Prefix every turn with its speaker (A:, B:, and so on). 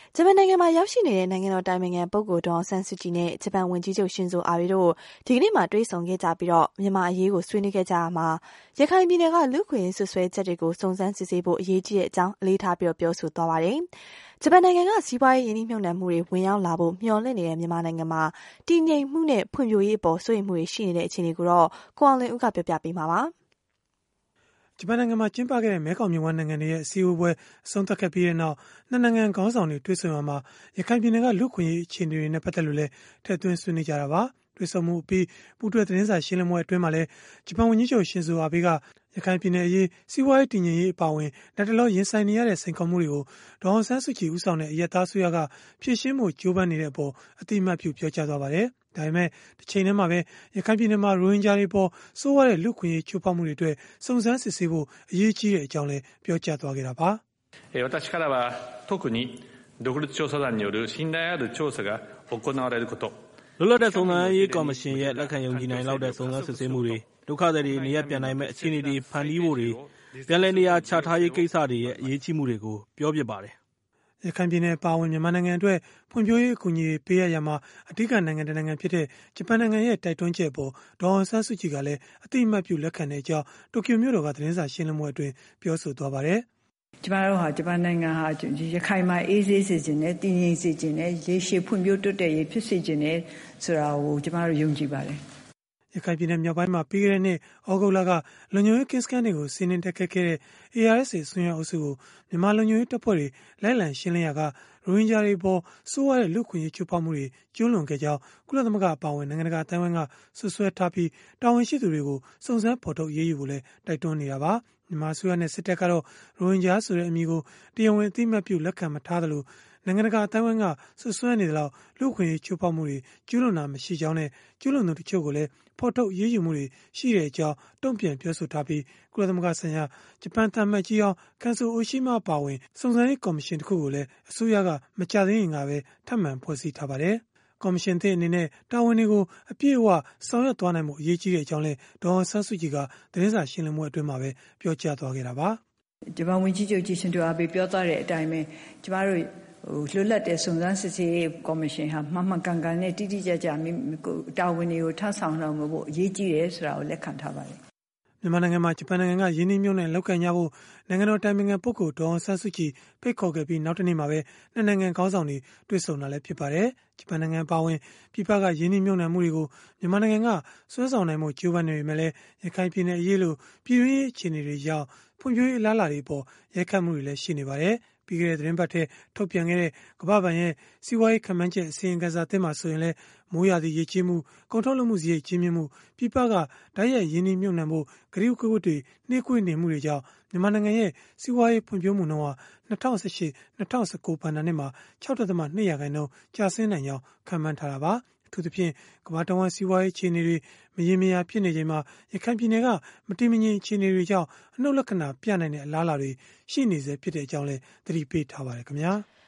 A: ဂျပန်နိုင်ငံမှာရောက်ရှိနေတဲ့နိုင်ငံတော်တိုင်ပင်ခံပုဂ္ဂိုလ်ဒေါ်အောင်ဆန်းစုကြည်နဲ့ဂျပန်ဝန်ကြီးချုပ်ရှင်ဇိုအာဘေးတို့ဒီကနေ့မှာတွေ့ဆုံခဲ့ကြပြီးမြန်မာအရေးကိုဆွေးနွေးခဲ့ကြရမှာရခိုင်ပြည်နယ်ကလူ့အခွင့်အရေးစွပ်စွဲချက်တွေကိုစုံစမ်းစစ်ဆေးဖို့အရေးကြီးတဲ့အကြောင်းအလေးထားပြောဆိုသွားပါတယ်။ဂျပန်နိုင်ငံကစီးပွားရေးရင်းနှီးမြှုပ်နှံမှုတွေဝင်ရောက်လာဖို့မျှော်လင့်နေတဲ့မြန်မာနိုင်ငံမှာတည်ငြိမ်မှုနဲ့ဖွံ့ဖြိုးရေးအပေါ်စိုးရိမ်မှုတွေရှိနေတဲ့အခြေအနေကိုကိုအောင်လင်းဦးကပြောပြပေးမှာပါ။
B: ဂျပန်နိုင်ငံမှာကျင်းပခဲ့တဲ့မဲခေါင်မြစ်ဝှမ်းနိုင်ငံတွေရဲ့အစည်းအဝေးပွဲအဆုံးသတ်ခဲ့ပြီးတဲ့နောက်နှစ်နိုင်ငံခေါင်းဆောင်တွေတွေ့ဆုံရမှာရခိုင်ပြည်နယ်ကလူ့အခွင့်အရေးအခြေအနေတွေနဲ့ပတ်သက်လို့လည်းထည့်သွင်းဆွေးနွေးကြတာပါ။တွေ့ဆုံမှုအပြီးပူးတွဲသတင်းစာရှင်းလင်းပွဲအတွင်းမှာလည်းဂျပန်ဝန်ကြီးချုပ်ရှင်ဇိုအာဘေးကရခိုင်ပြည်နယ်အရေးစီးပွားရေးတည်ငြိမ်ရေးအပါအဝင်လက်တလောရင်ဆိုင်နေရတဲ့စိန်ခေါ်မှုတွေကိုဒေါ်အောင်ဆန်းစုကြည်ဦးဆောင်တဲ့အရပ်သားအစိုးရကဖြေရှင်းမှုကြိုးပမ်းနေတဲ့အပေါ်အတိအမှတ်ပြုပြောကြားသွားပါတယ်။ဒါပေမဲ့တစ်ချိန်တည်းမှာပဲရခိုင်ပြည်နယ်မှာရိုဟင်ဂျာတွေပေါ်ဆိုးဝါးတဲ့လူ့အခွင့်အရေးချိုးဖောက်မှုတွေအတွက်စုံစမ်းစစ်ဆေးဖို့အရေးကြီးတဲ့အကြောင်းလည်းပြောကြားသွားခဲ့တာပါ
C: ။私からは特に独立調査団による信頼ある調査が行われること
D: လွတ်လပ်တဲ့စုံစမ်းရေးကော်မရှင်ရဲ့လက်ခံယုံကြည်နိုင်လောက်တဲ့စုံစမ်းစစ်ဆေးမှုတွေဒုက္ခသည်တွေနေရပ်ပြန်နိုင်မဲ့အခြေအနေတွေဖန်တီးဖို့တွေပြန်လည်နေရာချထားရေးကိစ္စတွေရဲ့အရေးကြီးမှုတွေကိုပြောပြပါတယ်
B: ရခိုင်ပြည်နယ်ပါဝင်မြန်မာနိုင်ငံအတွက်ဖွံ့ဖြိုးရေးအကူအညီတွေပေးရရမှာအဓိကနိုင်ငံတစ်နိုင်ငံဖြစ်တဲ့ဂျပန်နိုင်ငံရဲ့တိုက်တွန်းချက်အပေါ်ဒေါ်အောင်ဆန်းစုကြည်ကလည်းအတိအမှတ်ပြုလက်ခံတဲ့အကြောင်းတိုကျိုမြို့တော်ကသတင်းစာရှင်းလင်းပွဲအတွင်းပြောဆိုသွားပါတယ်
E: ကျမတို့ဟာဂျပန်နိုင်ငံဟာရခိုင်မှာအေးဆေးစေခြင်းနဲ့တည်ငြိမ်စေခြင်းနဲ့ရေရှည်ဖွံ့ဖြိုးတိုးတက်ရေးဖြစ်စေခြင်းနဲ့ဆိုတာကိုကျမတို့ယုံကြည်ပါတယ်
B: ရခိုင်ပြည်နယ်မြောက်ပိုင်းမှာပြီးခဲ့တဲ့နှစ်ဩဂုတ်လကလုံခြုံရေးကင်းစခန်းတွေကိုစီးနင်းတက်ခတ်ခဲ့တဲ့ ARSA ဆွေးနွေးအုပ်စုကိုမြန်မာလုံခြုံရေးတပ်ဖွဲ့တွေလိုက်လံရှင်းလင်းရာကရိုဟင်ဂျာတွေပေါ်ဆိုးဝါးတဲ့လူ့အခွင့်အရေးချိုးဖောက်မှုတွေကျူးလွန်ခဲ့ကြောင်းကုလသမဂ္ဂအပါအဝင်နိုင်ငံတကာအတိုင်းအဝိုင်းကဆွဆွဲထားပြီးတာဝန်ရှိသူတွေကိုစုံစမ်းဖော်ထုတ်ရေးယူဖို့လည်းတိုက်တွန်းနေတာပါမြန်မာအစိုးရနဲ့စစ်တပ်ကတော့ရိုဟင်ဂျာဆိုတဲ့အမည်ကိုတရားဝင်အသိအမှတ်ပြုလက်ခံမထားသလိုနိုင်ငံတကာအတိုင်းအဝိုင်းကဆွဆွဲနေသလောက်လူ့အခွင့်အရေးချိုးဖောက်မှုတွေကျူးလွန်တာမရှိကြောင်းနဲ့ကျူးလွန်သူတချို့ကိုလည်းဖော်ထုတ်ရေးယူမှုတွေရှိတဲ့အကြောင်းတုံ့ပြန်ပြောဆိုထားပြီးကုလသမဂ္ဂဆိုင်ရာဂျပန်သံအမတ်ကြီးအောင်ကန်ဆိုအိုရှိမအပါအဝင်စုံစမ်းရေးကော်မရှင်တစ်ခုကိုလည်းအစိုးရကမကြသေးခင်ကပဲထပ်မံဖွဲ့စည်းထားပါတယ်။ကော်မရှင်သစ်အနေနဲ့တာဝန်တွေကိုအပြည့်အဝဆောင်ရွက်သွားနိုင်မှုအရေးကြီးတဲ့အကြောင်းလည်းဒေါ်အောင်ဆန်းစုကြည်ကသတင်းစာရှင်းလင်းပွဲအတွင်းမှာပဲပြောကြားသွားခဲ့တာပါ
E: ။ဂျပန်ဝန်ကြီးချုပ်ရှင်ဇိုအာဘေးပြောသွားတဲ့အတိုင်းပဲကျမတို့လွတ်လပ်တဲ့စုံစမ်းစစ်ဆေးရေးကော်မရှင်ဟာမှန်ကန်ကန်နဲ့တိတိကျကျတာဝန်တွေကိုထမ်းဆောင်နိုင်ဖို့အရေးကြီးတယ်ဆိုတာကိုလက်ခံထားပါတယ်
B: မြန်မာနိုင်ငံမှာဂျပန်နိုင်ငံကယင်းနှိမ့်မြုံနဲ့လောက်ကန်ကြဖို့နိုင်ငံတော်တိုင်ပင်ခံပုဂ္ဂိုလ်ဒေါ်အောင်ဆန်းစုကြည်ဖိတ်ခေါ်ခဲ့ပြီးနောက်တနေ့မှာပဲနှစ်နိုင်ငံခေါင်းဆောင်တွေတွေ့ဆုံတာလည်းဖြစ်ပါတယ်ဂျပန်နိုင်ငံပါဝင်ပြည်ပကယင်းနှိမ့်မြုံမှုတွေကိုမြန်မာနိုင်ငံကစွဲဆောင်နိုင်မှုကြိုးပမ်းနေပေမဲ့လည်းရခိုင်ပြည်နယ်အရေးလိုပြည်တွင်းရေးအခြေအနေတွေကြောင့်ဖွံ့ဖြိုးရေးအလားအလာတွေပေါ်ရိုက်ခတ်မှုတွေလည်းရှိနေပါတယ်ပြီးခဲ့တဲ့သတင်းပတ်ထဲထုတ်ပြန်ခဲ့တဲ့ကမ္ဘာ့ဘဏ်ရဲ့စီးပွားရေးခန့်မှန်းချက်အစီရင်ခံစာသစ်မှာဆိုရင်လည်းမိုးရာသီရေကြီးမှုကုန်ထုတ်လုပ်မှုစရိတ်ကြီးမြင့်မှုပြည်ပကဓာတ်ရိုက်ရင်းနှီးမြှုပ်နှံမှုဂရုကဝတ်တွေနှိကွေးနေမှုတွေကြောင့်မြန်မာနိုင်ငံရဲ့စီးပွားရေးဖွံ့ဖြိုးမှုနှုန်းဟာ2018-2019 ဘဏ္ဍာနှစ်မှာ 6.2% ကျဆင်းနိုင်ကြောင်းခန့်မှန်းထားတာပါအထူးသဖြင့်ကမ္ဘာတဝန်းစီးပွားရေးအခြေအနေတွေမရေမရာဖြစ်နေချိန်မှာရခိုင်ပြည်နယ်ကမတည်မငြိမ်အခြေအနေတွေကြောင့်အနှုတ်လက္ခဏာပြနိုင်တဲ့အလားအလာတွေရှိနေစေဖြစ်တဲ့အကြောင်းလည်းသတိပေးထားပါတယ်ခင်ဗျာ